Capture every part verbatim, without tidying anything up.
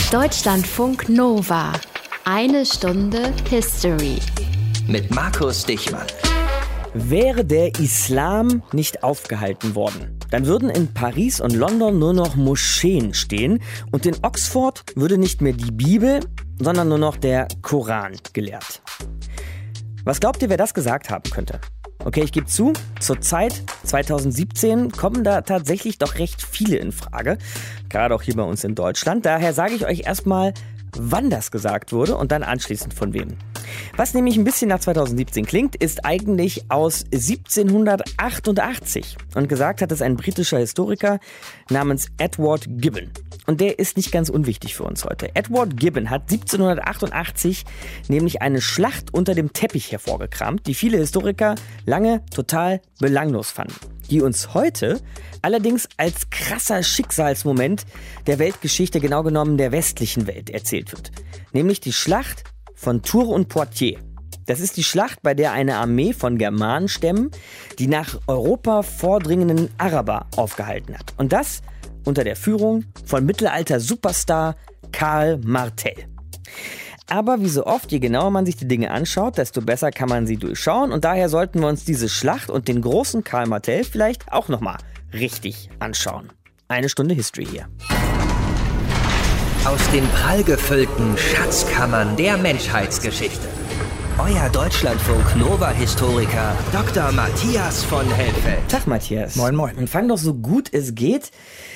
Deutschlandfunk Nova. Eine Stunde History. Mit Markus Dichmann. Wäre der Islam nicht aufgehalten worden, dann würden in Paris und London nur noch Moscheen stehen und in Oxford würde nicht mehr die Bibel, sondern nur noch der Koran gelehrt. Was glaubt ihr, wer das gesagt haben könnte? Okay, ich gebe zu, zur Zeit zwanzig siebzehn kommen da tatsächlich doch recht viele in Frage, gerade auch hier bei uns in Deutschland. Daher sage ich euch erstmal, wann das gesagt wurde und dann anschließend von wem. Was nämlich ein bisschen nach zwanzig siebzehn klingt, ist eigentlich aus siebzehnhundertachtundachtzig. Und gesagt hat es ein britischer Historiker namens Edward Gibbon. Und der ist nicht ganz unwichtig für uns heute. Edward Gibbon hat siebzehnhundertachtundachtzig nämlich eine Schlacht unter dem Teppich hervorgekramt, die viele Historiker lange total belanglos fanden. Die uns heute allerdings als krasser Schicksalsmoment der Weltgeschichte, genau genommen der westlichen Welt, erzählt wird. Nämlich die Schlacht von Tours und Poitiers. Das ist die Schlacht, bei der eine Armee von Germanenstämmen die nach Europa vordringenden Araber aufgehalten hat. Und das unter der Führung von Mittelalter-Superstar Karl Martel. Aber wie so oft, je genauer man sich die Dinge anschaut, desto besser kann man sie durchschauen. Und daher sollten wir uns diese Schlacht und den großen Karl Martel vielleicht auch nochmal richtig anschauen. Eine Stunde History hier. Aus den prallgefüllten Schatzkammern der Menschheitsgeschichte. Euer Deutschlandfunk Nova-Historiker Doktor Matthias von Helfeld. Tag Matthias. Moin moin. Und fang doch so gut es geht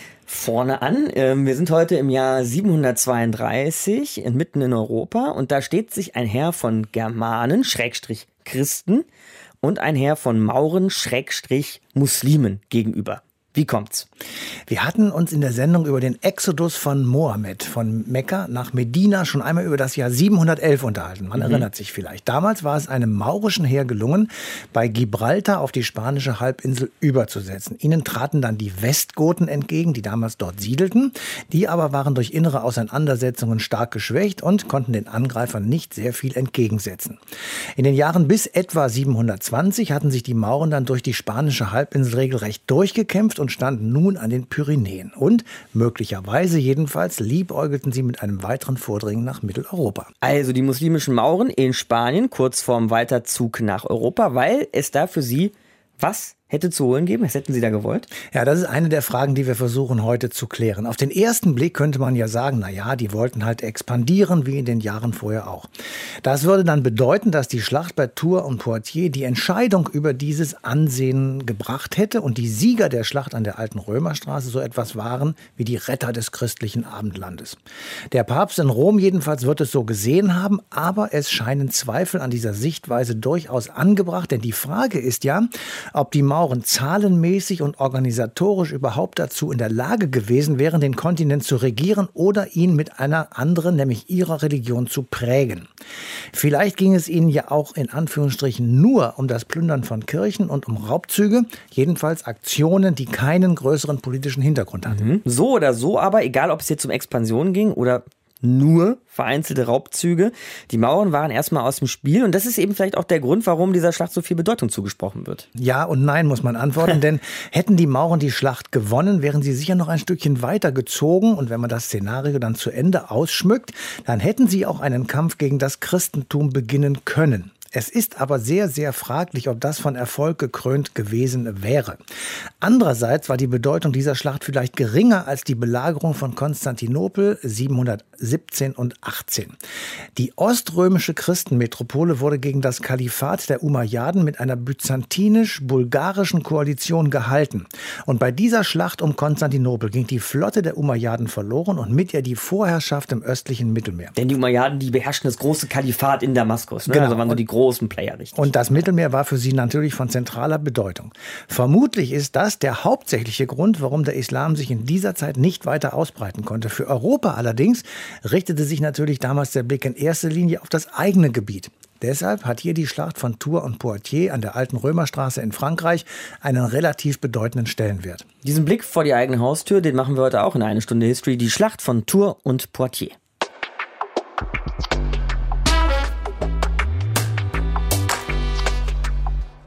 vorne an. Wir sind heute im Jahr siebenhundertzweiunddreißig, mitten in Europa. Und da steht sich ein Heer von Germanen, Schrägstrich Christen, und ein Heer von Mauren, Schrägstrich Muslimen gegenüber. Wie kommt's? Wir hatten uns in der Sendung über den Exodus von Mohammed von Mekka nach Medina schon einmal über das Jahr siebenhundertelf unterhalten. Man mhm. erinnert sich vielleicht. Damals war es einem maurischen Heer gelungen, bei Gibraltar auf die spanische Halbinsel überzusetzen. Ihnen traten dann die Westgoten entgegen, die damals dort siedelten. Die aber waren durch innere Auseinandersetzungen stark geschwächt und konnten den Angreifern nicht sehr viel entgegensetzen. In den Jahren bis etwa siebenhundertzwanzig hatten sich die Mauren dann durch die spanische Halbinsel regelrecht durchgekämpft und standen nun an den Pyrenäen. Und möglicherweise jedenfalls liebäugelten sie mit einem weiteren Vordringen nach Mitteleuropa. Also die muslimischen Mauren in Spanien, kurz vorm Weiterzug nach Europa, weil es da für sie was hätte zu holen geben? Was hätten Sie da gewollt? Ja, das ist eine der Fragen, die wir versuchen heute zu klären. Auf den ersten Blick könnte man ja sagen, na ja, die wollten halt expandieren, wie in den Jahren vorher auch. Das würde dann bedeuten, dass die Schlacht bei Tours und Poitiers die Entscheidung über dieses Ansehen gebracht hätte und die Sieger der Schlacht an der alten Römerstraße so etwas waren wie die Retter des christlichen Abendlandes. Der Papst in Rom jedenfalls wird es so gesehen haben, aber es scheinen Zweifel an dieser Sichtweise durchaus angebracht, denn die Frage ist ja, ob die Mauern zahlenmäßig und organisatorisch überhaupt dazu in der Lage gewesen wären, den Kontinent zu regieren oder ihn mit einer anderen, nämlich ihrer Religion, zu prägen. Vielleicht ging es ihnen ja auch in Anführungsstrichen nur um das Plündern von Kirchen und um Raubzüge, jedenfalls Aktionen, die keinen größeren politischen Hintergrund hatten. Mhm. So oder so aber, egal ob es jetzt um Expansion ging oder nur vereinzelte Raubzüge. Die Mauren waren erstmal aus dem Spiel und das ist eben vielleicht auch der Grund, warum dieser Schlacht so viel Bedeutung zugesprochen wird. Ja und nein, muss man antworten, denn hätten die Mauren die Schlacht gewonnen, wären sie sicher noch ein Stückchen weiter gezogen und wenn man das Szenario dann zu Ende ausschmückt, dann hätten sie auch einen Kampf gegen das Christentum beginnen können. Es ist aber sehr, sehr fraglich, ob das von Erfolg gekrönt gewesen wäre. Andererseits war die Bedeutung dieser Schlacht vielleicht geringer als die Belagerung von Konstantinopel siebenhundertsiebzehn und achtzehn. Die oströmische Christenmetropole wurde gegen das Kalifat der Umayyaden mit einer byzantinisch-bulgarischen Koalition gehalten. Und bei dieser Schlacht um Konstantinopel ging die Flotte der Umayyaden verloren und mit ihr die Vorherrschaft im östlichen Mittelmeer. Denn die Umayyaden, die beherrschten das große Kalifat in Damaskus. Ne? Genau. Also waren so die großen Player, richtig. Und das Mittelmeer war für sie natürlich von zentraler Bedeutung. Vermutlich ist das der hauptsächliche Grund, warum der Islam sich in dieser Zeit nicht weiter ausbreiten konnte. Für Europa allerdings richtete sich natürlich damals der Blick in erster Linie auf das eigene Gebiet. Deshalb hat hier die Schlacht von Tours und Poitiers an der alten Römerstraße in Frankreich einen relativ bedeutenden Stellenwert. Diesen Blick vor die eigene Haustür, den machen wir heute auch in einer Stunde History. Die Schlacht von Tours und Poitiers.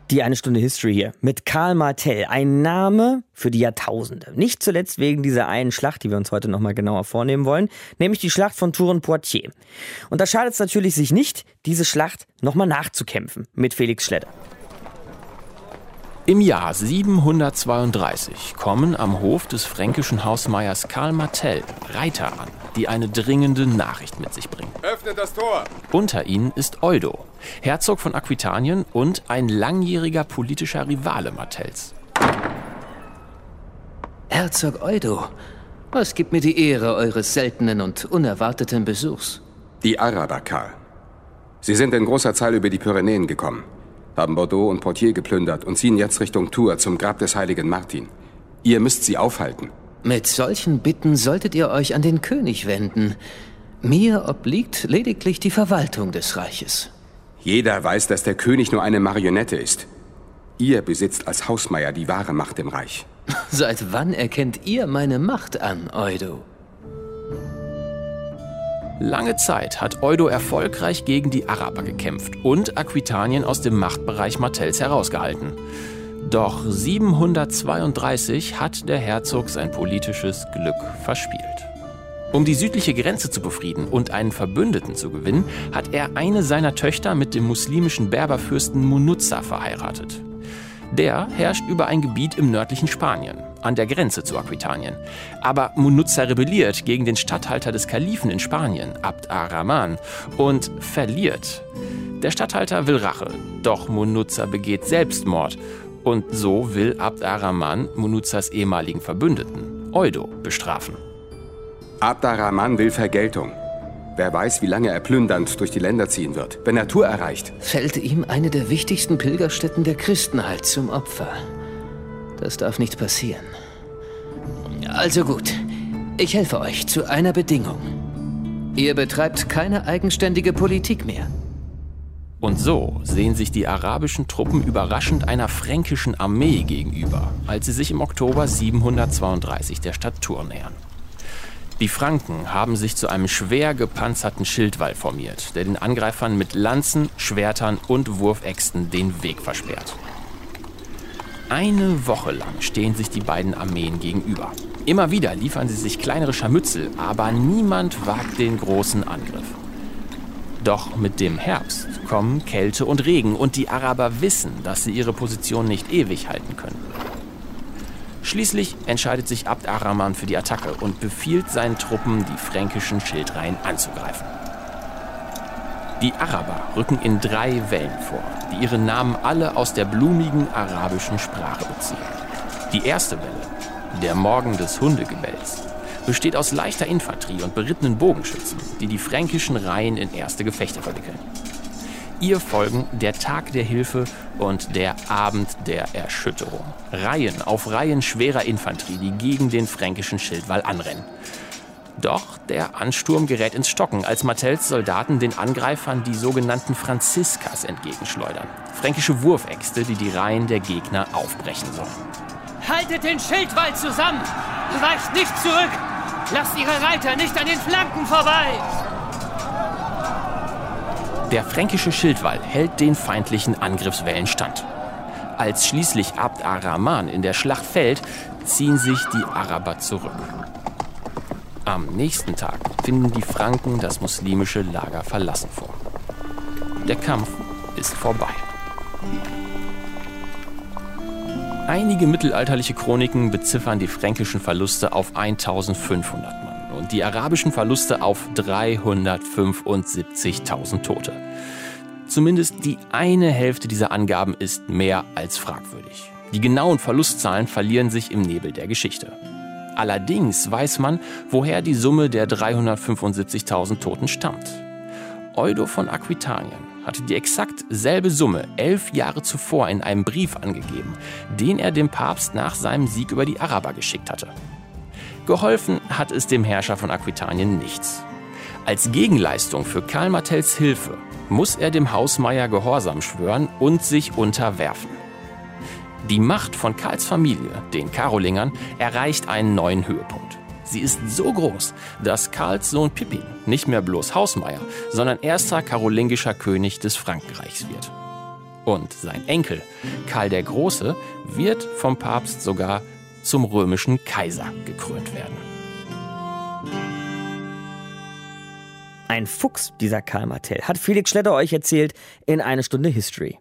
Die eine Stunde History hier mit Karl Martell. Ein Name für die Jahrtausende. Nicht zuletzt wegen dieser einen Schlacht, die wir uns heute nochmal genauer vornehmen wollen, nämlich die Schlacht von Tours und Poitiers. Und da schadet es natürlich sich nicht, diese Schlacht nochmal nachzukämpfen mit Felix Schledder. Im Jahr siebenhundertzweiunddreißig kommen am Hof des fränkischen Hausmeiers Karl Martell Reiter an, die eine dringende Nachricht mit sich bringen. Öffnet das Tor! Unter ihnen ist Eudo, Herzog von Aquitanien und ein langjähriger politischer Rivale Martells. Herzog Eudo, was gibt mir die Ehre eures seltenen und unerwarteten Besuchs? Die Araber, Karl. Sie sind in großer Zahl über die Pyrenäen gekommen, haben Bordeaux und Poitiers geplündert und ziehen jetzt Richtung Tours zum Grab des heiligen Martin. Ihr müsst sie aufhalten. Mit solchen Bitten solltet ihr euch an den König wenden. Mir obliegt lediglich die Verwaltung des Reiches. Jeder weiß, dass der König nur eine Marionette ist. Ihr besitzt als Hausmeier die wahre Macht im Reich. Seit wann erkennt ihr meine Macht an, Eudo? Lange Zeit hat Eudo erfolgreich gegen die Araber gekämpft und Aquitanien aus dem Machtbereich Martells herausgehalten. Doch siebenhundertzweiunddreißig hat der Herzog sein politisches Glück verspielt. Um die südliche Grenze zu befrieden und einen Verbündeten zu gewinnen, hat er eine seiner Töchter mit dem muslimischen Berberfürsten Munuza verheiratet. Der herrscht über ein Gebiet im nördlichen Spanien, an der Grenze zu Aquitanien. Aber Munuza rebelliert gegen den Statthalter des Kalifen in Spanien, Abd ar-Rahman, und verliert. Der Statthalter will Rache, doch Munuza begeht Selbstmord. Und so will Abd ar-Rahman Munuzas ehemaligen Verbündeten, Eudo, bestrafen. Abd ar-Rahman will Vergeltung. Wer weiß, wie lange er plündernd durch die Länder ziehen wird. Wenn er Tours erreicht, fällt ihm eine der wichtigsten Pilgerstätten der Christenheit zum Opfer. Das darf nicht passieren. Also gut, ich helfe euch zu einer Bedingung. Ihr betreibt keine eigenständige Politik mehr. Und so sehen sich die arabischen Truppen überraschend einer fränkischen Armee gegenüber, als sie sich im Oktober siebenhundertzweiunddreißig der Stadt Tours nähern. Die Franken haben sich zu einem schwer gepanzerten Schildwall formiert, der den Angreifern mit Lanzen, Schwertern und Wurfäxten den Weg versperrt. Eine Woche lang stehen sich die beiden Armeen gegenüber. Immer wieder liefern sie sich kleinere Scharmützel, aber niemand wagt den großen Angriff. Doch mit dem Herbst kommen Kälte und Regen und die Araber wissen, dass sie ihre Position nicht ewig halten können. Schließlich entscheidet sich Abd ar-Rahman für die Attacke und befiehlt seinen Truppen, die fränkischen Schildreihen anzugreifen. Die Araber rücken in drei Wellen vor, die ihre Namen alle aus der blumigen arabischen Sprache beziehen. Die erste Welle, der Morgen des Hundegebells, besteht aus leichter Infanterie und berittenen Bogenschützen, die die fränkischen Reihen in erste Gefechte verwickeln. Ihr folgen der Tag der Hilfe und der Abend der Erschütterung. Reihen auf Reihen schwerer Infanterie, die gegen den fränkischen Schildwall anrennen. Doch der Ansturm gerät ins Stocken, als Martells Soldaten den Angreifern die sogenannten Franziskas entgegenschleudern. Fränkische Wurfäxte, die die Reihen der Gegner aufbrechen sollen. Haltet den Schildwall zusammen! Weicht nicht zurück! Lasst ihre Reiter nicht an den Flanken vorbei! Der fränkische Schildwall hält den feindlichen Angriffswellen stand. Als schließlich Abd ar-Rahman in der Schlacht fällt, ziehen sich die Araber zurück. Am nächsten Tag finden die Franken das muslimische Lager verlassen vor. Der Kampf ist vorbei. Einige mittelalterliche Chroniken beziffern die fränkischen Verluste auf eintausendfünfhundert Mann und die arabischen Verluste auf dreihundertfünfundsiebzigtausend Tote. Zumindest die eine Hälfte dieser Angaben ist mehr als fragwürdig. Die genauen Verlustzahlen verlieren sich im Nebel der Geschichte. Allerdings weiß man, woher die Summe der dreihundertfünfundsiebzigtausend Toten stammt. Eudo von Aquitanien hatte die exakt selbe Summe elf Jahre zuvor in einem Brief angegeben, den er dem Papst nach seinem Sieg über die Araber geschickt hatte. Geholfen hat es dem Herrscher von Aquitanien nichts. Als Gegenleistung für Karl Martells Hilfe muss er dem Hausmeier Gehorsam schwören und sich unterwerfen. Die Macht von Karls Familie, den Karolingern, erreicht einen neuen Höhepunkt. Sie ist so groß, dass Karls Sohn Pippin nicht mehr bloß Hausmeier, sondern erster karolingischer König des Frankenreichs wird. Und sein Enkel, Karl der Große, wird vom Papst sogar zum römischen Kaiser gekrönt werden. Ein Fuchs, dieser Karl Martell, hat Felix Schletter euch erzählt in Eine Stunde History.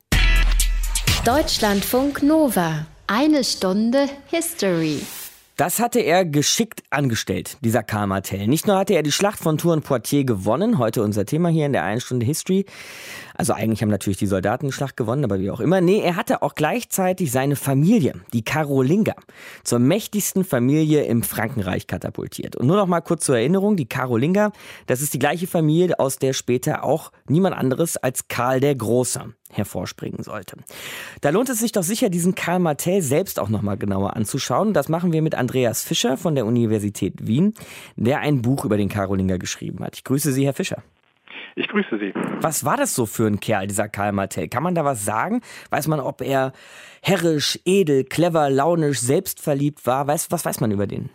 Deutschlandfunk Nova. Eine Stunde History. Das hatte er geschickt angestellt, dieser Karl Martell. Nicht nur hatte er die Schlacht von Tours und Poitiers gewonnen, heute unser Thema hier in der Eine Stunde History. Also eigentlich haben natürlich die Soldaten die Schlacht gewonnen, aber wie auch immer. Nee, er hatte auch gleichzeitig seine Familie, die Karolinger, zur mächtigsten Familie im Frankenreich katapultiert. Und nur noch mal kurz zur Erinnerung, die Karolinger, das ist die gleiche Familie, aus der später auch niemand anderes als Karl der Große hervorspringen sollte. Da lohnt es sich doch sicher, diesen Karl Martell selbst auch noch mal genauer anzuschauen. Das machen wir mit Andreas Fischer von der Universität Wien, der ein Buch über den Karolinger geschrieben hat. Ich grüße Sie, Herr Fischer. Ich grüße Sie. Was war das so für ein Kerl, dieser Karl Martell? Kann man da was sagen? Weiß man, ob er herrisch, edel, clever, launisch, selbstverliebt war? Was, was weiß man über den?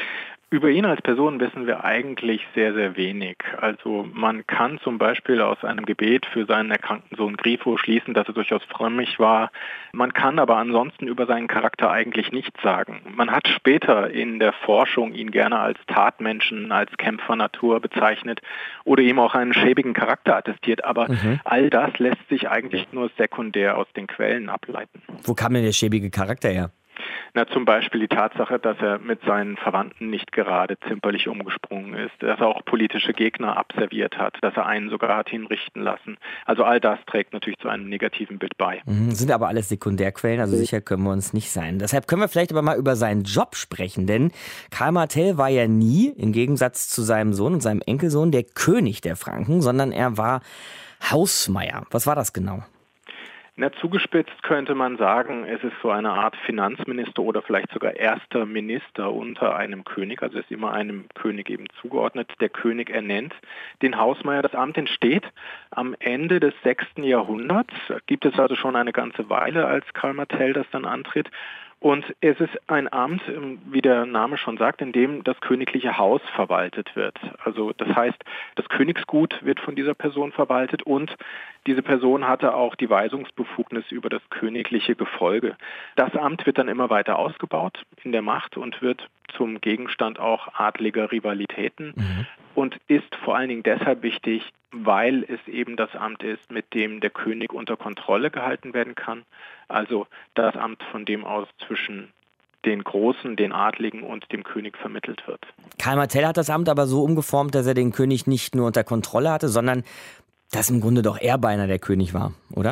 Über ihn als Person wissen wir eigentlich sehr, sehr wenig. Also man kann zum Beispiel aus einem Gebet für seinen erkrankten Sohn Grifo schließen, dass er durchaus frömmig war. Man kann aber ansonsten über seinen Charakter eigentlich nichts sagen. Man hat später in der Forschung ihn gerne als Tatmenschen, als Kämpfernatur bezeichnet oder ihm auch einen schäbigen Charakter attestiert. Aber mhm. all das lässt sich eigentlich nur sekundär aus den Quellen ableiten. Wo kam denn der schäbige Charakter her? Na, zum Beispiel die Tatsache, dass er mit seinen Verwandten nicht gerade zimperlich umgesprungen ist, dass er auch politische Gegner abserviert hat, dass er einen sogar hat hinrichten lassen. Also all das trägt natürlich zu einem negativen Bild bei. Mhm, sind aber alles Sekundärquellen, also sicher können wir uns nicht sein. Deshalb können wir vielleicht aber mal über seinen Job sprechen, denn Karl Martell war ja nie, im Gegensatz zu seinem Sohn und seinem Enkelsohn, der König der Franken, sondern er war Hausmeier. Was war das genau? Na, zugespitzt könnte man sagen, es ist so eine Art Finanzminister oder vielleicht sogar erster Minister unter einem König, also ist immer einem König eben zugeordnet. Der König ernennt den Hausmeier. Das Amt entsteht am Ende des sechsten Jahrhunderts, gibt es also schon eine ganze Weile, als Karl Martell das dann antritt. Und es ist ein Amt, wie der Name schon sagt, in dem das königliche Haus verwaltet wird. Also das heißt, das Königsgut wird von dieser Person verwaltet und diese Person hatte auch die Weisungsbefugnis über das königliche Gefolge. Das Amt wird dann immer weiter ausgebaut in der Macht und wird zum Gegenstand auch adliger Rivalitäten mhm. und ist vor allen Dingen deshalb wichtig, weil es eben das Amt ist, mit dem der König unter Kontrolle gehalten werden kann. Also das Amt, von dem aus zwischen den Großen, den Adligen und dem König vermittelt wird. Karl Martell hat das Amt aber so umgeformt, dass er den König nicht nur unter Kontrolle hatte, sondern dass im Grunde doch er beinahe der König war, oder?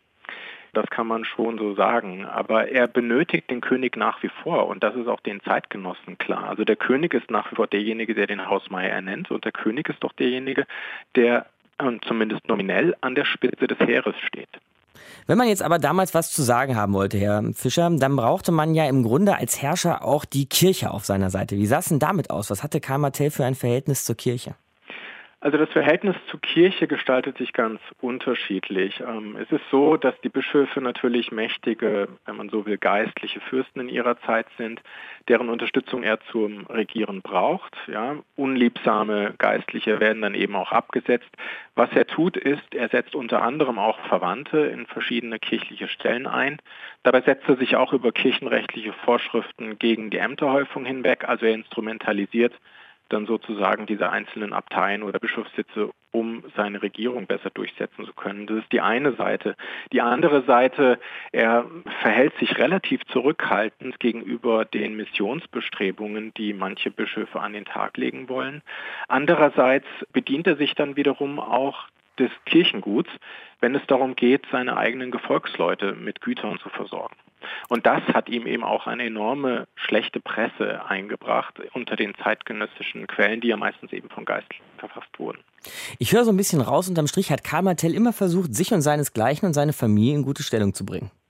Das kann man schon so sagen, aber er benötigt den König nach wie vor und das ist auch den Zeitgenossen klar. Also der König ist nach wie vor derjenige, der den Hausmeier ernennt und der König ist doch derjenige, der äh, zumindest nominell an der Spitze des Heeres steht. Wenn man jetzt aber damals was zu sagen haben wollte, Herr Fischer, dann brauchte man ja im Grunde als Herrscher auch die Kirche auf seiner Seite. Wie sah es denn damit aus? Was hatte Karl Martell für ein Verhältnis zur Kirche? Also das Verhältnis zur Kirche gestaltet sich ganz unterschiedlich. Es ist so, dass die Bischöfe natürlich mächtige, wenn man so will, geistliche Fürsten in ihrer Zeit sind, deren Unterstützung er zum Regieren braucht. Ja, unliebsame Geistliche werden dann eben auch abgesetzt. Was er tut, ist, er setzt unter anderem auch Verwandte in verschiedene kirchliche Stellen ein. Dabei setzt er sich auch über kirchenrechtliche Vorschriften gegen die Ämterhäufung hinweg, also er instrumentalisiert dann sozusagen diese einzelnen Abteien oder Bischofssitze, um seine Regierung besser durchsetzen zu können. Das ist die eine Seite. Die andere Seite, er verhält sich relativ zurückhaltend gegenüber den Missionsbestrebungen, die manche Bischöfe an den Tag legen wollen. Andererseits bedient er sich dann wiederum auch des Kirchenguts, wenn es darum geht, seine eigenen Gefolgsleute mit Gütern zu versorgen. Und das hat ihm eben auch eine enorme schlechte Presse eingebracht unter den zeitgenössischen Quellen, die ja meistens eben von Geistlichen verfasst wurden. Ich höre so ein bisschen raus, unterm Strich hat Karl Martell immer versucht, sich und seinesgleichen und seine Familie in gute Stellung zu bringen.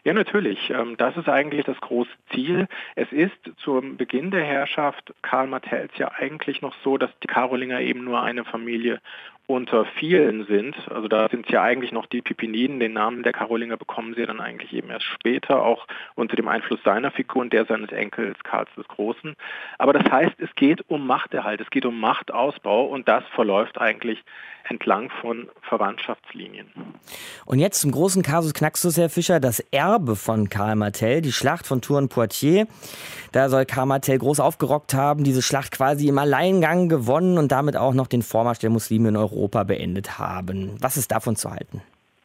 Ja, natürlich. Das ist eigentlich das große Ziel. Es ist zum Beginn der Herrschaft Karl Martells ja eigentlich noch so, dass die Karolinger eben nur eine Familie unter vielen sind. Also da sind es ja eigentlich noch die Pippiniden. Den Namen der Karolinger bekommen sie dann eigentlich eben erst später, auch unter dem Einfluss seiner Figur und der seines Enkels Karls des Großen. Aber das heißt, es geht um Machterhalt, es geht um Machtausbau und das verläuft eigentlich entlang von Verwandtschaftslinien. Und jetzt zum großen Kasus Knaxus, Herr Fischer, das Erbe von Karl Martell, die Schlacht von Tours und Poitiers. Da soll Karl Martell groß aufgerockt haben, diese Schlacht quasi im Alleingang gewonnen und damit auch noch den Vormarsch der Muslime in Europa beendet haben. Was ist davon zu halten?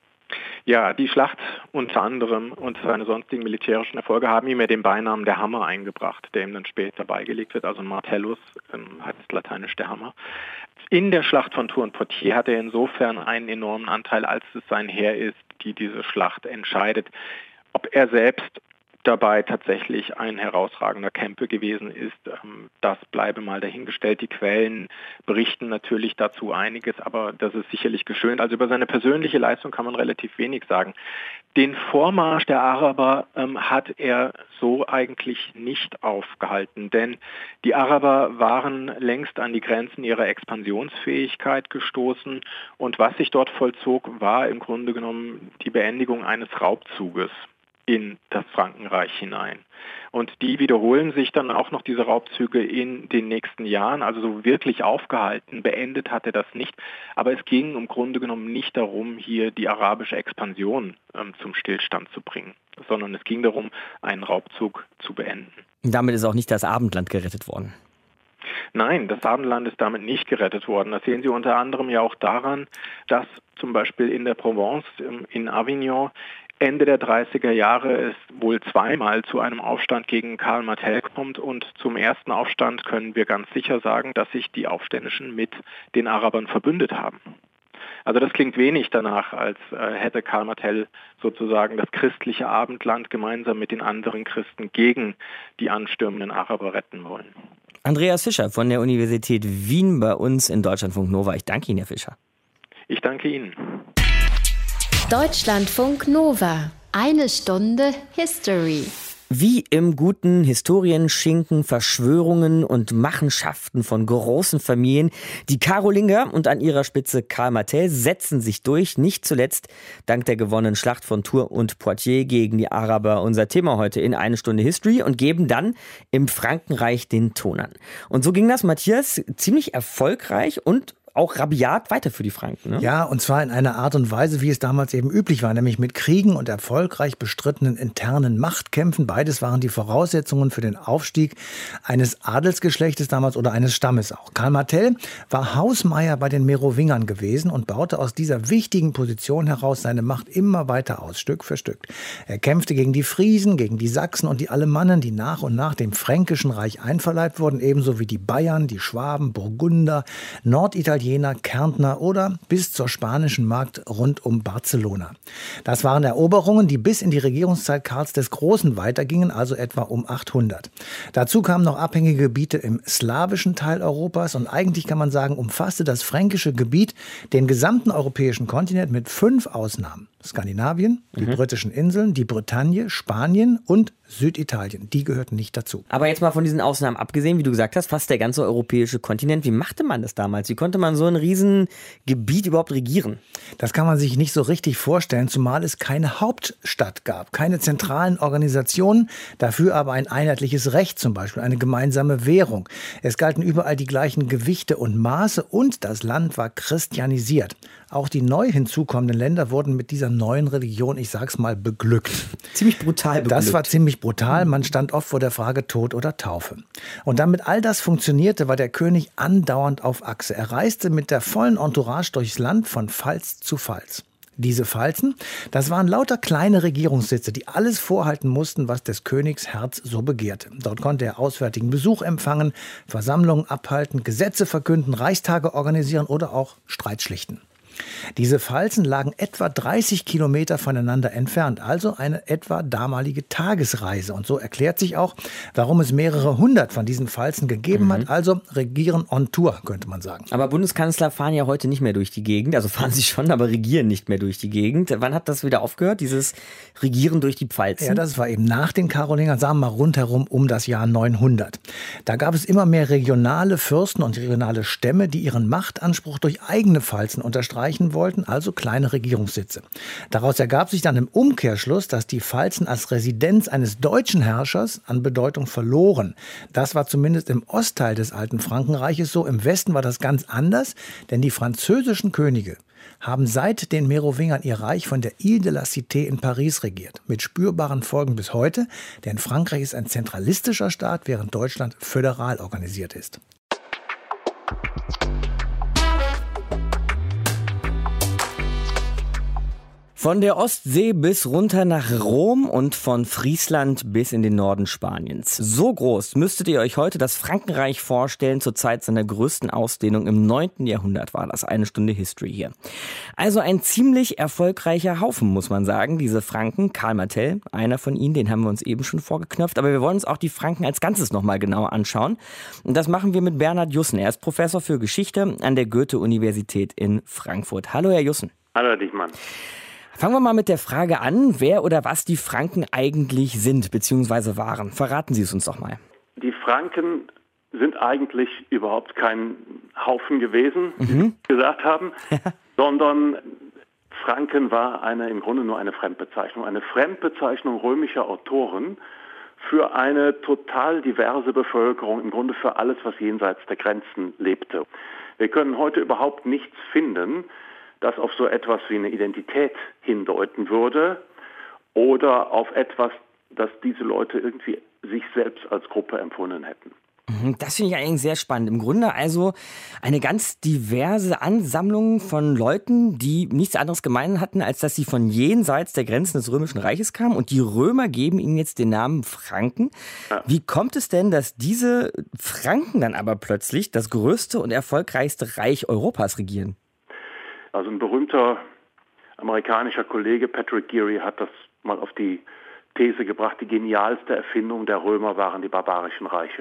Ja, die Schlacht unter anderem und seine sonstigen militärischen Erfolge haben ihm ja den Beinamen der Hammer eingebracht, der ihm dann später beigelegt wird, also Martellus, ähm, heißt lateinisch der Hammer. In der Schlacht von Tours und Poitiers hat er insofern einen enormen Anteil, als es sein Heer ist, die diese Schlacht entscheidet. Ob er selbst dabei tatsächlich ein herausragender Kämpfer gewesen ist, das bleibe mal dahingestellt. Die Quellen berichten natürlich dazu einiges, aber das ist sicherlich geschönt. Also über seine persönliche Leistung kann man relativ wenig sagen. Den Vormarsch der Araber ähm, hat er so eigentlich nicht aufgehalten, denn die Araber waren längst an die Grenzen ihrer Expansionsfähigkeit gestoßen und was sich dort vollzog, war im Grunde genommen die Beendigung eines Raubzuges in das Frankenreich hinein. Und die wiederholen sich dann auch noch, diese Raubzüge, in den nächsten Jahren. Also so wirklich aufgehalten, beendet hat er das nicht. Aber es ging im Grunde genommen nicht darum, hier die arabische Expansion ähm, zum Stillstand zu bringen, sondern es ging darum, einen Raubzug zu beenden. Und damit ist auch nicht das Abendland gerettet worden. Nein, das Abendland ist damit nicht gerettet worden. Das sehen Sie unter anderem ja auch daran, dass zum Beispiel in der Provence, in Avignon, Ende der dreißiger Jahre es wohl zweimal zu einem Aufstand gegen Karl Martell kommt und zum ersten Aufstand können wir ganz sicher sagen, dass sich die Aufständischen mit den Arabern verbündet haben. Also das klingt wenig danach, als äh, hätte Karl Martell sozusagen das christliche Abendland gemeinsam mit den anderen Christen gegen die anstürmenden Araber retten wollen. Andreas Fischer von der Universität Wien bei uns in Deutschlandfunk Nova. Ich danke Ihnen, Herr Fischer. Ich danke Ihnen. Deutschlandfunk Nova. Eine Stunde History. Wie im guten Historienschinken Verschwörungen und Machenschaften von großen Familien. Die Karolinger und an ihrer Spitze Karl Martell setzen sich durch, nicht zuletzt dank der gewonnenen Schlacht von Tours und Poitiers gegen die Araber. Unser Thema heute in eine Stunde History und geben dann im Frankenreich den Ton an. Und so ging das, Matthias, ziemlich erfolgreich und auch rabiat weiter für die Franken. Ne? Ja, und zwar in einer Art und Weise, wie es damals eben üblich war, nämlich mit Kriegen und erfolgreich bestrittenen internen Machtkämpfen. Beides waren die Voraussetzungen für den Aufstieg eines Adelsgeschlechtes damals oder eines Stammes auch. Karl Martell war Hausmeier bei den Merowingern gewesen und baute aus dieser wichtigen Position heraus seine Macht immer weiter aus, Stück für Stück. Er kämpfte gegen die Friesen, gegen die Sachsen und die Alemannen, die nach und nach dem Fränkischen Reich einverleibt wurden, ebenso wie die Bayern, die Schwaben, Burgunder, Norditaliener, Kärntner oder bis zur spanischen Markt rund um Barcelona. Das waren Eroberungen, die bis in die Regierungszeit Karls des Großen weitergingen, also etwa um achthundert. Dazu kamen noch abhängige Gebiete im slawischen Teil Europas und eigentlich kann man sagen, umfasste das fränkische Gebiet den gesamten europäischen Kontinent mit fünf Ausnahmen. Skandinavien, die mhm. britischen Inseln, die Bretagne, Spanien und Süditalien. Die gehörten nicht dazu. Aber jetzt mal von diesen Ausnahmen abgesehen, wie du gesagt hast, fast der ganze europäische Kontinent. Wie machte man das damals? Wie konnte man so ein Riesengebiet überhaupt regieren? Das kann man sich nicht so richtig vorstellen, zumal es keine Hauptstadt gab, keine zentralen Organisationen, dafür aber ein einheitliches Recht, zum Beispiel eine gemeinsame Währung. Es galten überall die gleichen Gewichte und Maße und das Land war christianisiert. Auch die neu hinzukommenden Länder wurden mit dieser neuen Religion, ich sag's mal, beglückt. Ziemlich brutal beglückt. Das war ziemlich brutal. Man stand oft vor der Frage Tod oder Taufe. Und damit all das funktionierte, war der König andauernd auf Achse. Er reiste mit der vollen Entourage durchs Land von Pfalz zu Pfalz. Diese Pfalzen, das waren lauter kleine Regierungssitze, die alles vorhalten mussten, was des Königs Herz so begehrte. Dort konnte er auswärtigen Besuch empfangen, Versammlungen abhalten, Gesetze verkünden, Reichstage organisieren oder auch Streit schlichten. Diese Pfalzen lagen etwa dreißig Kilometer voneinander entfernt, also eine etwa damalige Tagesreise. Und so erklärt sich auch, warum es mehrere hundert von diesen Pfalzen gegeben mhm. hat. Also regieren on Tour, könnte man sagen. Aber Bundeskanzler fahren ja heute nicht mehr durch die Gegend. Also fahren sie schon, aber regieren nicht mehr durch die Gegend. Wann hat das wieder aufgehört, dieses Regieren durch die Pfalzen? Ja, das war eben nach den Karolingern, sagen wir mal rundherum um das Jahr neunhundert. Da gab es immer mehr regionale Fürsten und regionale Stämme, die ihren Machtanspruch durch eigene Pfalzen unterstreichen wollten, also kleine Regierungssitze. Daraus ergab sich dann im Umkehrschluss, dass die Pfalzen als Residenz eines deutschen Herrschers an Bedeutung verloren. Das war zumindest im Ostteil des alten Frankenreiches so. Im Westen war das ganz anders, denn die französischen Könige haben seit den Merowingern ihr Reich von der Ile de la Cité in Paris regiert. Mit spürbaren Folgen bis heute, denn Frankreich ist ein zentralistischer Staat, während Deutschland föderal organisiert ist. Von der Ostsee bis runter nach Rom und von Friesland bis in den Norden Spaniens. So groß müsstet ihr euch heute das Frankenreich vorstellen. Zur Zeit seiner größten Ausdehnung im neunten Jahrhundert war das. Eine Stunde History hier. Also ein ziemlich erfolgreicher Haufen, muss man sagen. Diese Franken, Karl Martell, einer von ihnen, den haben wir uns eben schon vorgeknöpft. Aber wir wollen uns auch die Franken als Ganzes nochmal genauer anschauen. Und das machen wir mit Bernhard Jussen. Er ist Professor für Geschichte an der Goethe-Universität in Frankfurt. Hallo, Herr Jussen. Hallo, Herr Dichmann. Fangen wir mal mit der Frage an, wer oder was die Franken eigentlich sind bzw. waren. Verraten Sie es uns doch mal. Die Franken sind eigentlich überhaupt kein Haufen gewesen, mhm. wie Sie gesagt haben, sondern Franken war eine, im Grunde nur eine Fremdbezeichnung. Eine Fremdbezeichnung römischer Autoren für eine total diverse Bevölkerung, im Grunde für alles, was jenseits der Grenzen lebte. Wir können heute überhaupt nichts finden, das auf so etwas wie eine Identität hindeuten würde oder auf etwas, das diese Leute irgendwie sich selbst als Gruppe empfunden hätten. Das finde ich eigentlich sehr spannend. Im Grunde also eine ganz diverse Ansammlung von Leuten, die nichts anderes gemein hatten, als dass sie von jenseits der Grenzen des Römischen Reiches kamen. Und die Römer geben ihnen jetzt den Namen Franken. Ja. Wie kommt es denn, dass diese Franken dann aber plötzlich das größte und erfolgreichste Reich Europas regieren? Also ein berühmter amerikanischer Kollege, Patrick Geary, hat das mal auf die These gebracht, die genialste Erfindung der Römer waren die barbarischen Reiche.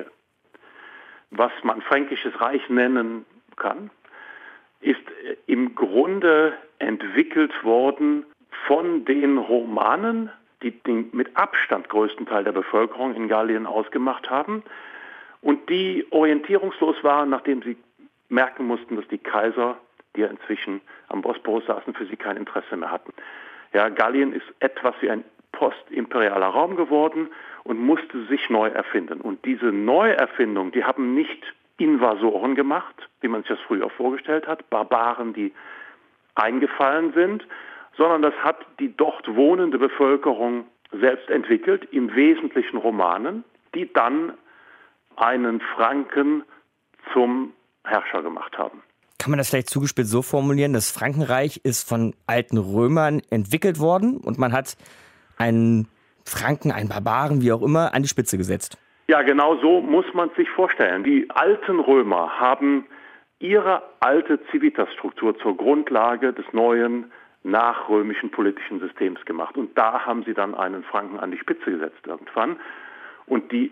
Was man Fränkisches Reich nennen kann, ist im Grunde entwickelt worden von den Romanen, die den mit Abstand größten Teil der Bevölkerung in Gallien ausgemacht haben und die orientierungslos waren, nachdem sie merken mussten, dass die Kaiser, die ja inzwischen am Bosporus saßen, für sie kein Interesse mehr hatten. Ja, Gallien ist etwas wie ein postimperialer Raum geworden und musste sich neu erfinden. Und diese Neuerfindung, die haben nicht Invasoren gemacht, wie man sich das früher vorgestellt hat, Barbaren, die eingefallen sind, sondern das hat die dort wohnende Bevölkerung selbst entwickelt, im Wesentlichen Romanen, die dann einen Franken zum Herrscher gemacht haben. Kann man das vielleicht zugespitzt so formulieren, das Frankenreich ist von alten Römern entwickelt worden und man hat einen Franken, einen Barbaren, wie auch immer, an die Spitze gesetzt? Ja, genau so muss man sich vorstellen. Die alten Römer haben ihre alte Civitas-Struktur zur Grundlage des neuen nachrömischen politischen Systems gemacht. Und da haben sie dann einen Franken an die Spitze gesetzt irgendwann. Und die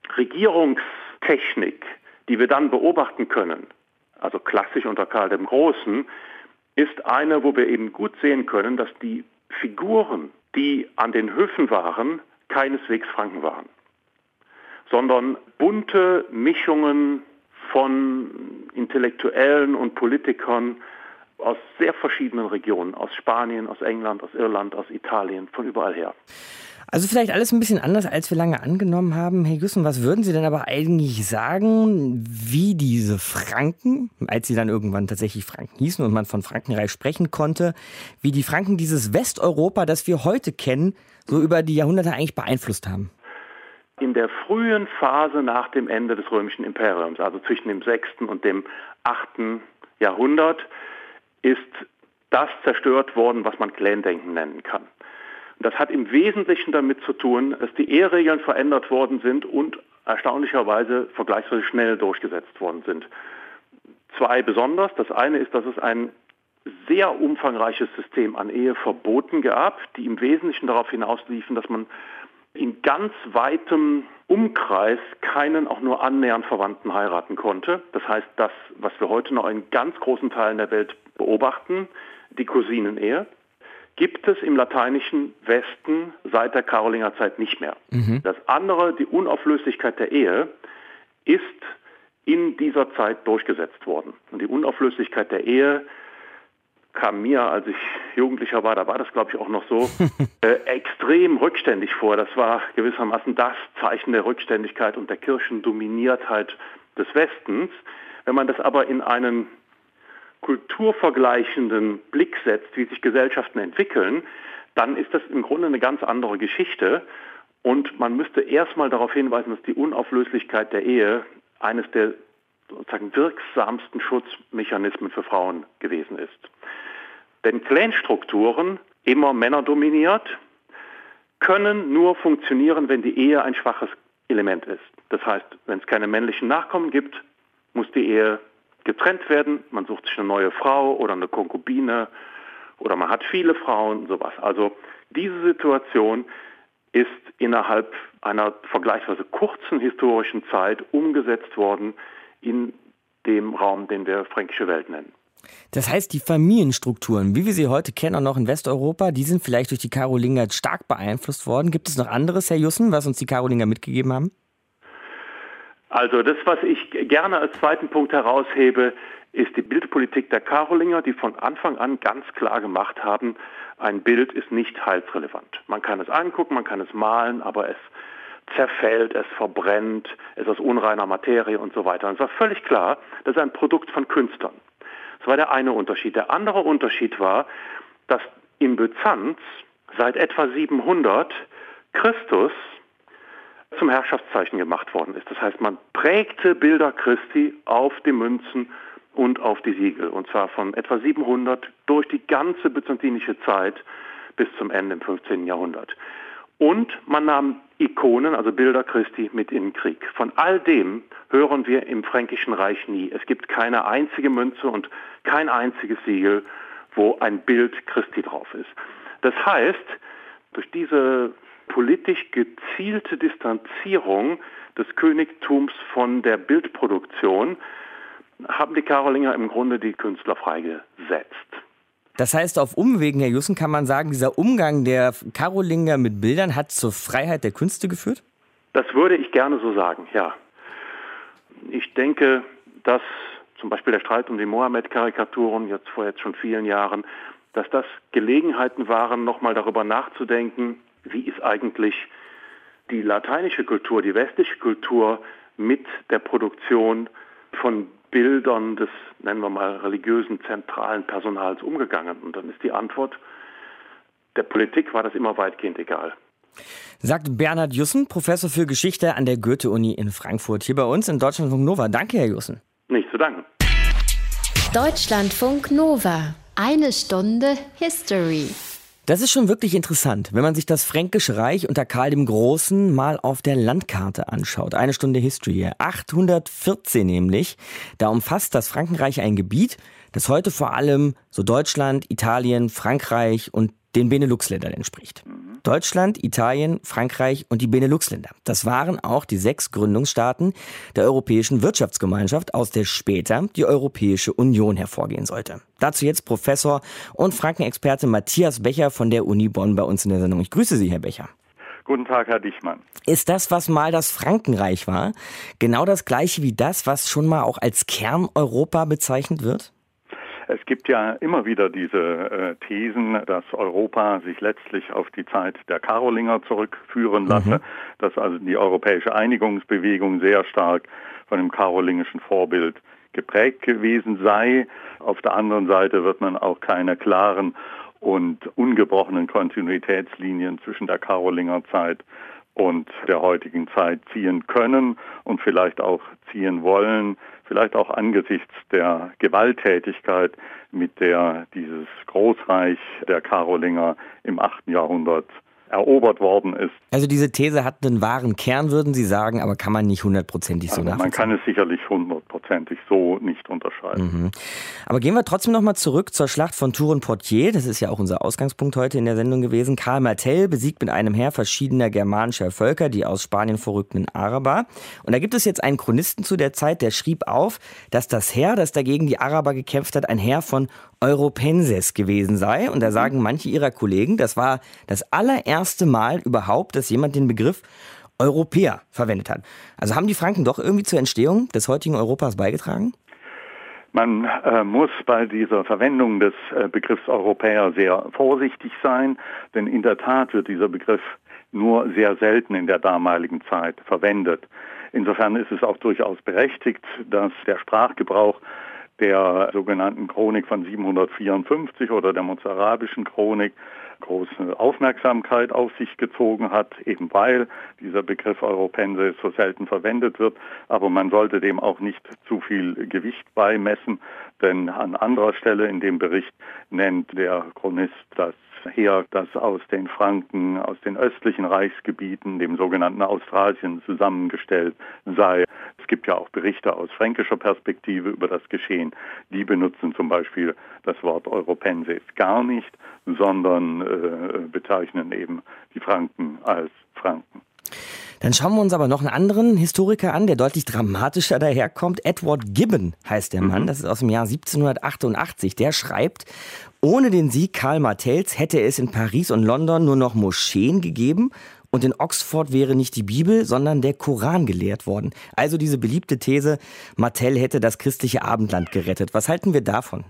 Regierungstechnik, die wir dann beobachten können, also klassisch unter Karl dem Großen, ist eine, wo wir eben gut sehen können, dass die Figuren, die an den Höfen waren, keineswegs Franken waren, sondern bunte Mischungen von Intellektuellen und Politikern aus sehr verschiedenen Regionen, aus Spanien, aus England, aus Irland, aus Italien, von überall her. Also vielleicht alles ein bisschen anders, als wir lange angenommen haben. Herr Jussen, was würden Sie denn aber eigentlich sagen, wie diese Franken, als sie dann irgendwann tatsächlich Franken hießen und man von Frankenreich sprechen konnte, wie die Franken dieses Westeuropa, das wir heute kennen, so über die Jahrhunderte eigentlich beeinflusst haben? In der frühen Phase nach dem Ende des Römischen Imperiums, also zwischen dem sechsten und dem achten Jahrhundert, ist das zerstört worden, was man Clandenken nennen kann. Das hat im Wesentlichen damit zu tun, dass die Eheregeln verändert worden sind und erstaunlicherweise vergleichsweise schnell durchgesetzt worden sind. Zwei besonders. Das eine ist, dass es ein sehr umfangreiches System an Eheverboten gab, die im Wesentlichen darauf hinausliefen, dass man in ganz weitem Umkreis keinen auch nur annähernd Verwandten heiraten konnte. Das heißt, das, was wir heute noch in ganz großen Teilen der Welt beobachten, die Cousinenehe, gibt es im lateinischen Westen seit der Karolingerzeit nicht mehr. Mhm. Das andere, die Unauflöslichkeit der Ehe, ist in dieser Zeit durchgesetzt worden. Und die Unauflöslichkeit der Ehe kam mir, als ich Jugendlicher war, da war das, glaube ich, auch noch so, äh, extrem rückständig vor. Das war gewissermaßen das Zeichen der Rückständigkeit und der Kirchendominiertheit des Westens. Wenn man das aber in einen kulturvergleichenden Blick setzt, wie sich Gesellschaften entwickeln, dann ist das im Grunde eine ganz andere Geschichte. Und man müsste erstmal darauf hinweisen, dass die Unauflöslichkeit der Ehe eines der sozusagen wirksamsten Schutzmechanismen für Frauen gewesen ist. Denn Clanstrukturen, immer männerdominiert, können nur funktionieren, wenn die Ehe ein schwaches Element ist. Das heißt, wenn es keine männlichen Nachkommen gibt, muss die Ehe getrennt werden. Man sucht sich eine neue Frau oder eine Konkubine oder man hat viele Frauen, sowas. Also diese Situation ist innerhalb einer vergleichsweise kurzen historischen Zeit umgesetzt worden in dem Raum, den wir Fränkische Welt nennen. Das heißt, die Familienstrukturen, wie wir sie heute kennen, auch noch in Westeuropa, die sind vielleicht durch die Karolinger stark beeinflusst worden. Gibt es noch anderes, Herr Jussen, was uns die Karolinger mitgegeben haben? Also das, was ich gerne als zweiten Punkt heraushebe, ist die Bildpolitik der Karolinger, die von Anfang an ganz klar gemacht haben, ein Bild ist nicht heilsrelevant. Man kann es angucken, man kann es malen, aber es zerfällt, es verbrennt, es ist aus unreiner Materie und so weiter. Und es war völlig klar, das ist ein Produkt von Künstlern. Das war der eine Unterschied. Der andere Unterschied war, dass in Byzanz seit etwa siebenhundert Christus zum Herrschaftszeichen gemacht worden ist. Das heißt, man prägte Bilder Christi auf die Münzen und auf die Siegel. Und zwar von etwa siebenhundert durch die ganze byzantinische Zeit bis zum Ende im fünfzehnten Jahrhundert. Und man nahm Ikonen, also Bilder Christi, mit in den Krieg. Von all dem hören wir im Fränkischen Reich nie. Es gibt keine einzige Münze und kein einziges Siegel, wo ein Bild Christi drauf ist. Das heißt, durch diese politisch gezielte Distanzierung des Königtums von der Bildproduktion haben die Karolinger im Grunde die Künstler freigesetzt. Das heißt, auf Umwegen, Herr Jussen, kann man sagen, dieser Umgang der Karolinger mit Bildern hat zur Freiheit der Künste geführt? Das würde ich gerne so sagen, ja. Ich denke, dass zum Beispiel der Streit um die Mohammed-Karikaturen jetzt vor jetzt schon vielen Jahren, dass das Gelegenheiten waren, nochmal darüber nachzudenken, wie ist eigentlich die lateinische Kultur, die westliche Kultur mit der Produktion von Bildern des, nennen wir mal, religiösen zentralen Personals umgegangen. Und dann ist die Antwort, der Politik war das immer weitgehend egal. Sagt Bernhard Jussen, Professor für Geschichte an der Goethe-Uni in Frankfurt, hier bei uns in Deutschlandfunk Nova. Danke, Herr Jussen. Nicht zu danken. Deutschlandfunk Nova. Eine Stunde History. Das ist schon wirklich interessant, wenn man sich das Fränkische Reich unter Karl dem Großen mal auf der Landkarte anschaut. Eine Stunde History hier. achthundertvierzehn nämlich. Da umfasst das Frankenreich ein Gebiet, das heute vor allem so Deutschland, Italien, Frankreich und den Benelux-Ländern entspricht. Mhm. Deutschland, Italien, Frankreich und die Benelux-Länder. Das waren auch die sechs Gründungsstaaten der Europäischen Wirtschaftsgemeinschaft, aus der später die Europäische Union hervorgehen sollte. Dazu jetzt Professor und Frankenexperte Matthias Becher von der Uni Bonn bei uns in der Sendung. Ich grüße Sie, Herr Becher. Guten Tag, Herr Dichmann. Ist das, was mal das Frankenreich war, genau das Gleiche wie das, was schon mal auch als Kern-Europa bezeichnet wird? Es gibt ja immer wieder diese äh, Thesen, dass Europa sich letztlich auf die Zeit der Karolinger zurückführen lasse, mhm. dass also die europäische Einigungsbewegung sehr stark von dem karolingischen Vorbild geprägt gewesen sei. Auf der anderen Seite wird man auch keine klaren und ungebrochenen Kontinuitätslinien zwischen der Karolingerzeit und der heutigen Zeit ziehen können und vielleicht auch ziehen wollen, vielleicht auch angesichts der Gewalttätigkeit, mit der dieses Großreich der Karolinger im achten Jahrhundert erobert worden ist. Also diese These hat einen wahren Kern, würden Sie sagen, aber kann man nicht hundertprozentig so also nachvollziehen? Man kann es sicherlich hundertprozentig so nicht unterschreiben. Mhm. Aber gehen wir trotzdem nochmal zurück zur Schlacht von Tours und Poitiers. Das ist ja auch unser Ausgangspunkt heute in der Sendung gewesen. Karl Martel besiegt mit einem Heer verschiedener germanischer Völker die aus Spanien vorrückenden Araber. Und da gibt es jetzt einen Chronisten zu der Zeit, der schrieb auf, dass das Heer, das dagegen die Araber gekämpft hat, ein Heer von Europenses gewesen sei. Und da sagen manche ihrer Kollegen, das war das allererste Mal überhaupt, dass jemand den Begriff Europäer verwendet hat. Also haben die Franken doch irgendwie zur Entstehung des heutigen Europas beigetragen? Man äh, muss bei dieser Verwendung des äh, Begriffs Europäer sehr vorsichtig sein, denn in der Tat wird dieser Begriff nur sehr selten in der damaligen Zeit verwendet. Insofern ist es auch durchaus berechtigt, dass der Sprachgebrauch der sogenannten Chronik von siebenhundertvierundfünfzig oder der mozarabischen Chronik große Aufmerksamkeit auf sich gezogen hat, eben weil dieser Begriff Europenses so selten verwendet wird. Aber man sollte dem auch nicht zu viel Gewicht beimessen, denn an anderer Stelle in dem Bericht nennt der Chronist das Heer, das aus den Franken, aus den östlichen Reichsgebieten, dem sogenannten Austrasien, zusammengestellt sei. Es gibt ja auch Berichte aus fränkischer Perspektive über das Geschehen. Die benutzen zum Beispiel das Wort Europenses gar nicht, sondern äh, bezeichnen eben die Franken als Franken. Dann schauen wir uns aber noch einen anderen Historiker an, der deutlich dramatischer daherkommt. Edward Gibbon heißt der Mann, das ist aus dem Jahr siebzehnhundertachtundachtzig. Der schreibt, ohne den Sieg Karl Martells hätte es in Paris und London nur noch Moscheen gegeben und in Oxford wäre nicht die Bibel, sondern der Koran gelehrt worden. Also diese beliebte These, Martell hätte das christliche Abendland gerettet. Was halten wir davon?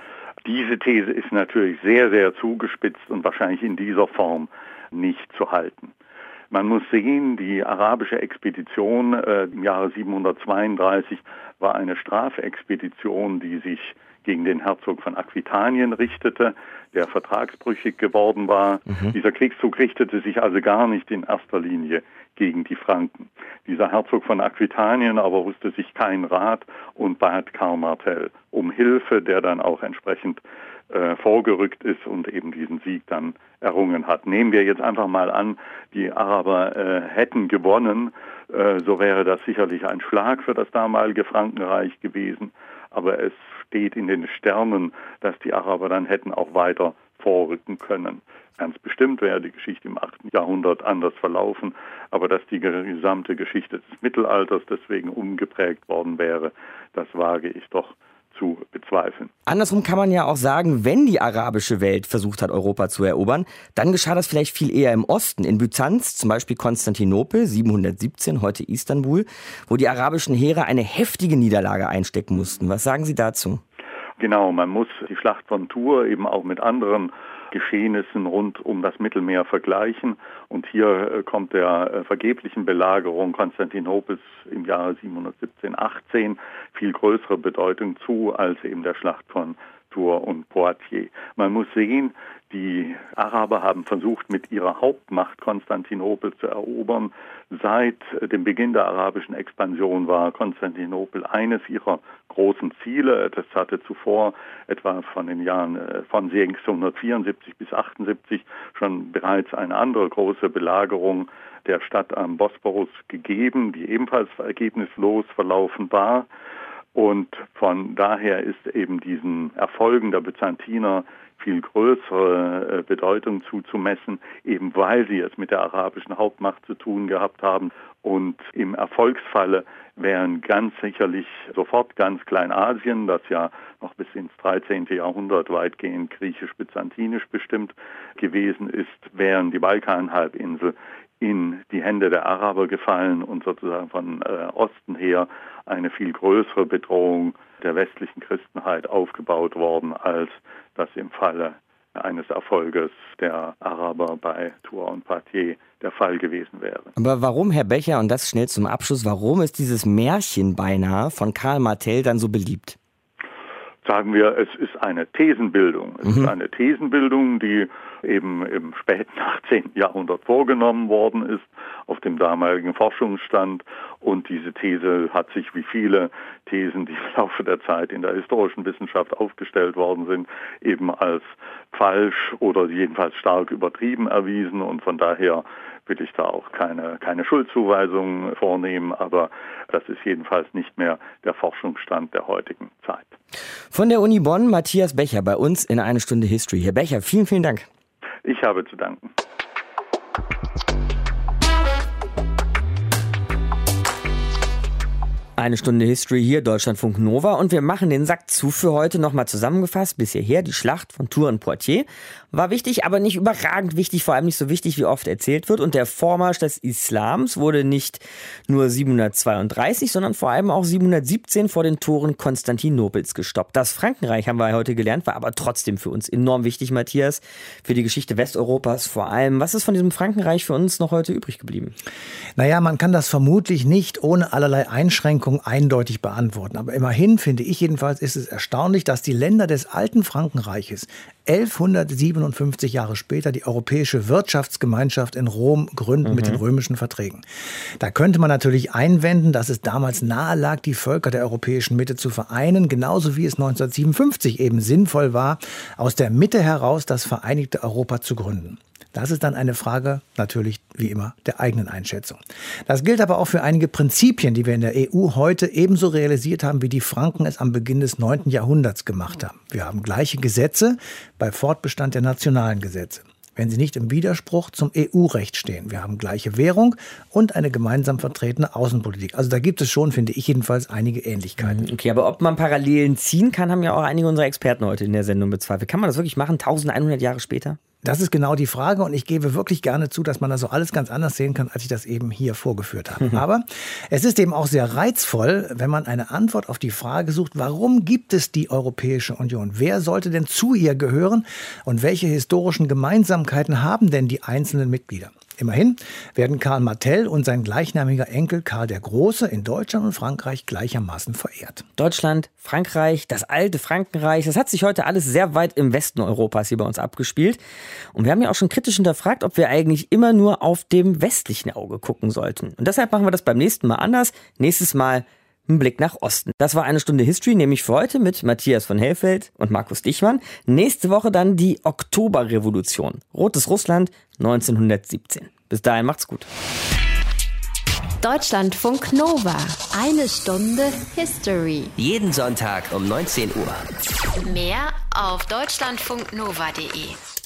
Diese These ist natürlich sehr, sehr zugespitzt und wahrscheinlich in dieser Form nicht zu halten. Man muss sehen, die arabische Expedition äh, im Jahre siebenhundertzweiunddreißig war eine Strafexpedition, die sich gegen den Herzog von Aquitanien richtete, der vertragsbrüchig geworden war. Mhm. Dieser Kriegszug richtete sich also gar nicht in erster Linie gegen die Franken. Dieser Herzog von Aquitanien aber wusste sich keinen Rat und bat Karl Martel um Hilfe, der dann auch entsprechend äh, vorgerückt ist und eben diesen Sieg dann errungen hat. Nehmen wir jetzt einfach mal an, die Araber äh, hätten gewonnen, äh, so wäre das sicherlich ein Schlag für das damalige Frankenreich gewesen, aber es steht in den Sternen, dass die Araber dann hätten auch weiter vorrücken können. Ganz bestimmt wäre die Geschichte im achten Jahrhundert anders verlaufen, aber dass die gesamte Geschichte des Mittelalters deswegen umgeprägt worden wäre, das wage ich doch zu bezweifeln. Andersrum kann man ja auch sagen, wenn die arabische Welt versucht hat, Europa zu erobern, dann geschah das vielleicht viel eher im Osten, in Byzanz, zum Beispiel Konstantinopel, siebenhundertsiebzehn, heute Istanbul, wo die arabischen Heere eine heftige Niederlage einstecken mussten. Was sagen Sie dazu? Genau, man muss die Schlacht von Tours eben auch mit anderen Geschehnissen rund um das Mittelmeer vergleichen. Und hier äh, kommt der äh, vergeblichen Belagerung Konstantinopels im Jahre siebenhundertsiebzehn achtzehn viel größere Bedeutung zu als eben der Schlacht von Tours und Poitiers. Man muss sehen, die Araber haben versucht, mit ihrer Hauptmacht Konstantinopel zu erobern. Seit dem Beginn der arabischen Expansion war Konstantinopel eines ihrer großen Ziele. Das hatte zuvor etwa von den Jahren von sechzehnhundertvierundsiebzig bis achtundsiebzig schon bereits eine andere große Belagerung der Stadt am Bosporus gegeben, die ebenfalls ergebnislos verlaufen war. Und von daher ist eben diesen Erfolgen der Byzantiner viel größere Bedeutung zuzumessen, eben weil sie es mit der arabischen Hauptmacht zu tun gehabt haben. Und im Erfolgsfalle wären ganz sicherlich sofort ganz Kleinasien, das ja noch bis ins dreizehnten Jahrhundert weitgehend griechisch-byzantinisch bestimmt gewesen ist, wären die Balkanhalbinsel in die Hände der Araber gefallen und sozusagen von äh, Osten her eine viel größere Bedrohung der westlichen Christenheit aufgebaut worden, als das im Falle eines Erfolges der Araber bei Tours und Poitiers der Fall gewesen wäre. Aber warum, Herr Becher, und das schnell zum Abschluss, warum ist dieses Märchen beinahe von Karl Martel dann so beliebt? Sagen wir, es ist eine Thesenbildung. Es mhm. ist eine Thesenbildung, die eben im späten achtzehnten Jahrhundert vorgenommen worden ist, auf dem damaligen Forschungsstand. Und diese These hat sich wie viele Thesen, die im Laufe der Zeit in der historischen Wissenschaft aufgestellt worden sind, eben als falsch oder jedenfalls stark übertrieben erwiesen. Und von daher will ich da auch keine, keine Schuldzuweisungen vornehmen, aber das ist jedenfalls nicht mehr der Forschungsstand der heutigen Zeit. Von der Uni Bonn, Matthias Becher, bei uns in Eine Stunde History. Herr Becher, vielen, vielen Dank. Ich habe zu danken. Eine Stunde History hier, Deutschlandfunk Nova, und wir machen den Sack zu für heute. Nochmal zusammengefasst, bis hierher die Schlacht von Tours und Poitiers war wichtig, aber nicht überragend wichtig, vor allem nicht so wichtig, wie oft erzählt wird. Und der Vormarsch des Islams wurde nicht nur siebenhundertzweiunddreißig, sondern vor allem auch siebenhundertsiebzehn vor den Toren Konstantinopels gestoppt. Das Frankenreich, haben wir heute gelernt, war aber trotzdem für uns enorm wichtig, Matthias, für die Geschichte Westeuropas vor allem. Was ist von diesem Frankenreich für uns noch heute übrig geblieben? Naja, man kann das vermutlich nicht ohne allerlei Einschränkungen eindeutig beantworten. Aber immerhin, finde ich jedenfalls, ist es erstaunlich, dass die Länder des alten Frankenreiches elfhundertsiebenundfünfzig Jahre später die Europäische Wirtschaftsgemeinschaft in Rom gründen mhm. mit den römischen Verträgen. Da könnte man natürlich einwenden, dass es damals nahe lag, die Völker der europäischen Mitte zu vereinen, genauso wie es neunzehnhundertsiebenundfünfzig eben sinnvoll war, aus der Mitte heraus das vereinigte Europa zu gründen. Das ist dann eine Frage, natürlich wie immer, der eigenen Einschätzung. Das gilt aber auch für einige Prinzipien, die wir in der E U heute ebenso realisiert haben, wie die Franken es am Beginn des neunten Jahrhunderts gemacht haben. Wir haben gleiche Gesetze bei Fortbestand der nationalen Gesetze, wenn sie nicht im Widerspruch zum E U-Recht stehen. Wir haben gleiche Währung und eine gemeinsam vertretene Außenpolitik. Also da gibt es schon, finde ich jedenfalls, einige Ähnlichkeiten. Okay, aber ob man Parallelen ziehen kann, haben ja auch einige unserer Experten heute in der Sendung bezweifelt. Kann man das wirklich machen, eintausendeinhundert Jahre später? Das ist genau die Frage und ich gebe wirklich gerne zu, dass man das so alles ganz anders sehen kann, als ich das eben hier vorgeführt habe. Mhm. Aber es ist eben auch sehr reizvoll, wenn man eine Antwort auf die Frage sucht, warum gibt es die Europäische Union? Wer sollte denn zu ihr gehören und welche historischen Gemeinsamkeiten haben denn die einzelnen Mitglieder? Immerhin werden Karl Martell und sein gleichnamiger Enkel Karl der Große in Deutschland und Frankreich gleichermaßen verehrt. Deutschland, Frankreich, das alte Frankenreich, das hat sich heute alles sehr weit im Westen Europas hier bei uns abgespielt. Und wir haben ja auch schon kritisch hinterfragt, ob wir eigentlich immer nur auf dem westlichen Auge gucken sollten. Und deshalb machen wir das beim nächsten Mal anders. Nächstes Mal ein Blick nach Osten. Das war eine Stunde History, nämlich für heute mit Matthias von Hellfeld und Markus Dichmann. Nächste Woche dann die Oktoberrevolution. Rotes Russland neunzehnhundertsiebzehn. Bis dahin macht's gut. Deutschlandfunk Nova. Eine Stunde History. Jeden Sonntag um neunzehn Uhr. Mehr auf deutschlandfunknova punkt de.